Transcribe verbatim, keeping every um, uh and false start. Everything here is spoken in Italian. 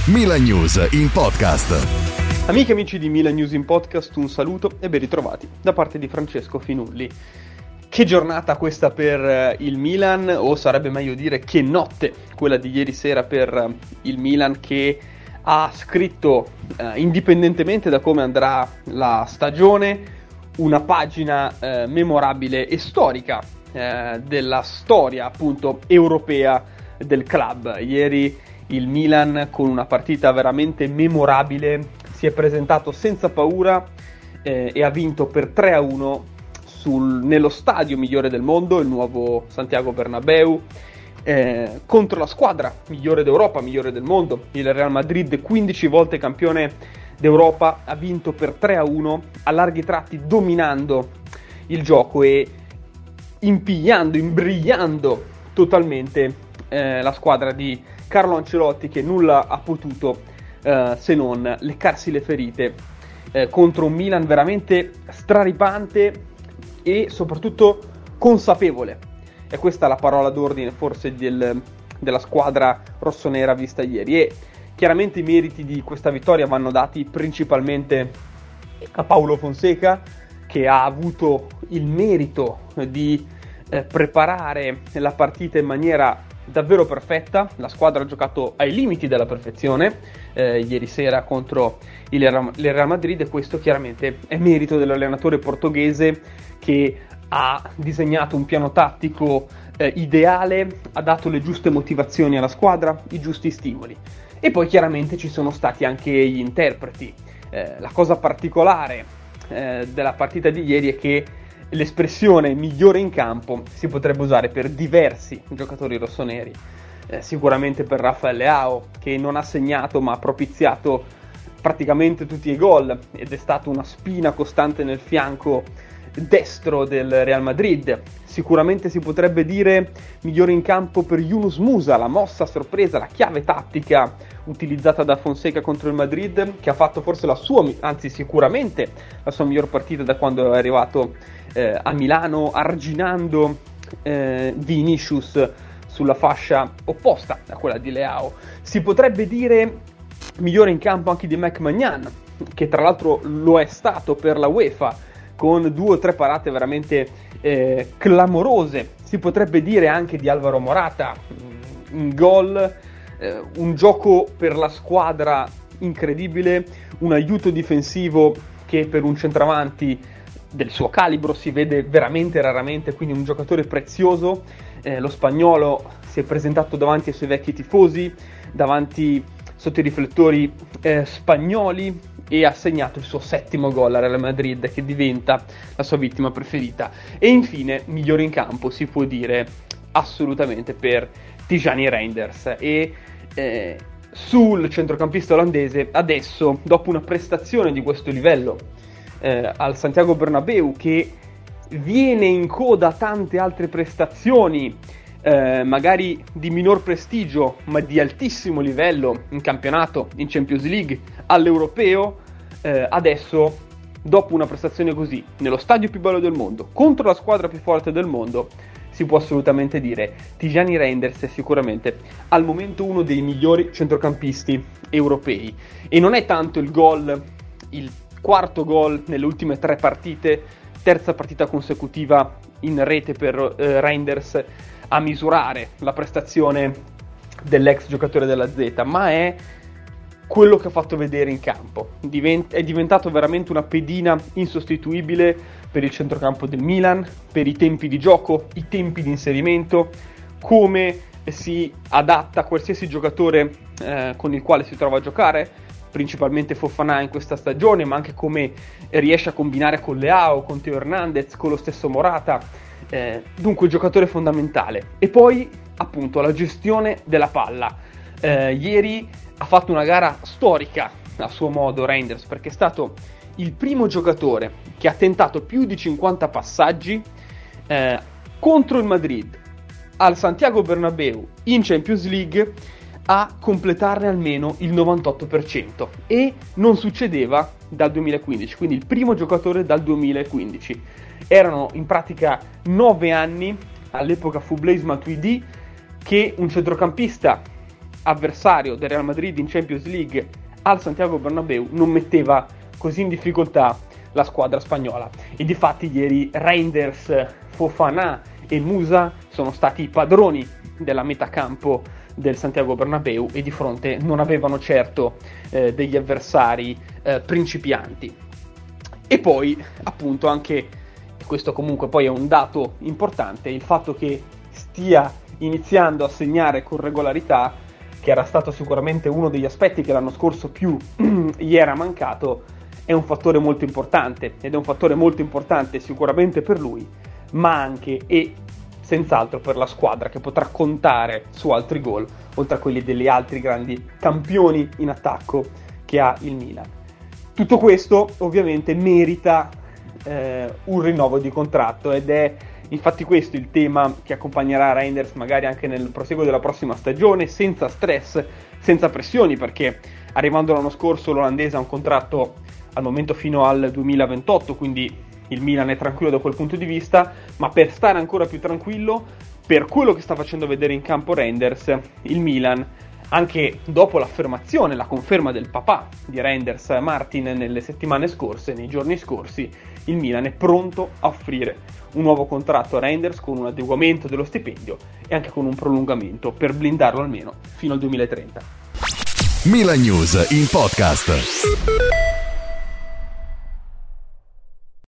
Milan News in podcast. Amiche e amici di Milan News in podcast, un saluto e ben ritrovati da parte di Francesco Finulli. Che giornata questa per il Milan, o sarebbe meglio dire che notte quella di ieri sera per il Milan, che ha scritto, eh, indipendentemente da come andrà la stagione, una pagina eh, memorabile e storica eh, della storia appunto europea del club. Ieri il Milan, con una partita veramente memorabile, si è presentato senza paura eh, e ha vinto per tre a uno sul, nello stadio migliore del mondo, il nuovo Santiago Bernabéu, eh, contro la squadra migliore d'Europa, migliore del mondo, il Real Madrid, quindici volte campione d'Europa. Ha vinto per tre a uno, a larghi tratti dominando il gioco e impigliando, imbrigliando totalmente eh, la squadra di Carlo Ancelotti, che nulla ha potuto eh, se non leccarsi le ferite eh, contro un Milan veramente straripante e soprattutto consapevole. E questa è la parola d'ordine forse del, della squadra rossonera vista ieri. E chiaramente i meriti di questa vittoria vanno dati principalmente a Paulo Fonseca, che ha avuto il merito di eh, preparare la partita in maniera davvero perfetta. La squadra ha giocato ai limiti della perfezione eh, ieri sera contro il Real Madrid, e questo chiaramente è merito dell'allenatore portoghese, che ha disegnato un piano tattico eh, ideale, ha dato le giuste motivazioni alla squadra, i giusti stimoli. E poi chiaramente ci sono stati anche gli interpreti. Eh, la cosa particolare eh, della partita di ieri è che l'espressione migliore in campo si potrebbe usare per diversi giocatori rossoneri. Eh, sicuramente per Rafael Leao, che non ha segnato ma ha propiziato praticamente tutti i gol ed è stato una spina costante nel fianco destro del Real Madrid. Sicuramente si potrebbe dire migliore in campo per Yunus Musa, la mossa a sorpresa, la chiave tattica utilizzata da Fonseca contro il Madrid, che ha fatto forse la sua, anzi sicuramente la sua miglior partita da quando è arrivato eh, a Milano, arginando eh, Vinicius sulla fascia opposta a quella di Leao. Si potrebbe dire migliore in campo anche di Mike Maignan, che tra l'altro lo è stato per la UEFA, con due o tre parate veramente eh, clamorose. Si potrebbe dire anche di Alvaro Morata, un gol, eh, un gioco per la squadra incredibile, un aiuto difensivo che per un centravanti del suo calibro si vede veramente raramente, quindi un giocatore prezioso. Eh, lo spagnolo si è presentato davanti ai suoi vecchi tifosi, davanti sotto i riflettori eh, spagnoli, e ha segnato il suo settimo gol al Real Madrid, che diventa la sua vittima preferita. E infine migliore in campo si può dire assolutamente per Tijani Reinders. E eh, sul centrocampista olandese, adesso, dopo una prestazione di questo livello eh, al Santiago Bernabéu, che viene in coda a tante altre prestazioni Eh, magari di minor prestigio ma di altissimo livello in campionato, in Champions League, all'europeo, eh, adesso dopo una prestazione così nello stadio più bello del mondo contro la squadra più forte del mondo, si può assolutamente dire Tijani Reinders è sicuramente al momento uno dei migliori centrocampisti europei. E non è tanto il gol, il quarto gol nelle ultime tre partite, terza partita consecutiva in rete per eh, Reinders, a misurare la prestazione dell'ex giocatore della Z, ma è quello che ha fatto vedere in campo. Divent- è diventato veramente una pedina insostituibile per il centrocampo del Milan, per i tempi di gioco, i tempi di inserimento, come si adatta a qualsiasi giocatore eh, con il quale si trova a giocare, principalmente Fofana in questa stagione, ma anche come riesce a combinare con Leao, con Theo Hernandez, con lo stesso Morata. Eh, dunque un giocatore fondamentale. E poi appunto la gestione della palla. Eh, ieri ha fatto una gara storica a suo modo Reinders, perché è stato il primo giocatore che ha tentato più di cinquanta passaggi eh, contro il Madrid al Santiago Bernabéu in Champions League a completarne almeno il novantotto per cento, e non succedeva dal duemilaquindici, quindi il primo giocatore dal duemilaquindici. Erano in pratica nove anni, all'epoca fu Blaise Matuidi, che un centrocampista avversario del Real Madrid in Champions League al Santiago Bernabéu non metteva così in difficoltà la squadra spagnola. E difatti ieri Reinders, Fofana e Musa sono stati i padroni della metacampo del Santiago Bernabéu e di fronte non avevano certo eh, degli avversari eh, principianti. E poi appunto anche, e questo comunque poi è un dato importante, il fatto che stia iniziando a segnare con regolarità, che era stato sicuramente uno degli aspetti che l'anno scorso più gli era mancato, è un fattore molto importante, ed è un fattore molto importante sicuramente per lui, ma anche e senz'altro per la squadra, che potrà contare su altri gol, oltre a quelli degli altri grandi campioni in attacco che ha il Milan. Tutto questo ovviamente merita eh, un rinnovo di contratto, ed è infatti questo il tema che accompagnerà Reinders magari anche nel proseguo della prossima stagione, senza stress, senza pressioni, perché arrivando l'anno scorso l'olandese ha un contratto al momento fino al duemilaventotto, quindi il Milan è tranquillo da quel punto di vista, ma per stare ancora più tranquillo, per quello che sta facendo vedere in campo Reinders, il Milan, anche dopo l'affermazione, la conferma del papà di Reinders, Martin, nelle settimane scorse, nei giorni scorsi, il Milan è pronto a offrire un nuovo contratto a Reinders con un adeguamento dello stipendio e anche con un prolungamento per blindarlo almeno fino al duemilatrenta. Milan News in podcast.